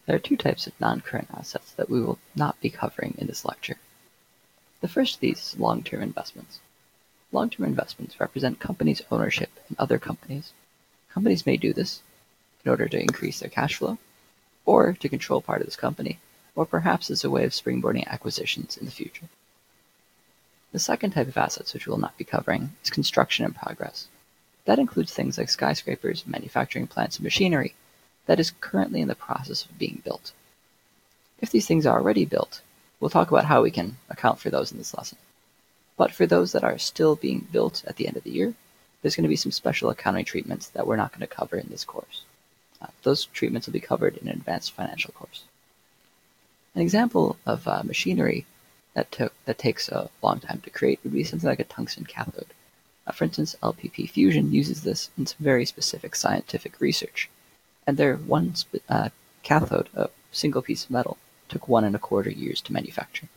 There are two types of non-current assets that we will not be covering in this lecture. The first of these is long-term investments. Long-term investments represent companies' ownership in other companies. Companies may do this in order to increase their cash flow, or to control part of this company, or perhaps as a way of springboarding acquisitions in the future. The second type of assets which we will not be covering is construction in progress. That includes things like skyscrapers, manufacturing plants, and machinery that is currently in the process of being built. If these things are already built, we'll talk about how we can account for those in this lesson. But for those that are still being built at the end of the year, there's going to be some special accounting treatments that we're not going to cover in this course. Those treatments will be covered in an advanced financial course. An example of machinery that takes a long time to create would be something like a tungsten cathode. For instance, LPP Fusion uses this in some very specific scientific research, and their one cathode, a single piece of metal, took 1¼ years to manufacture.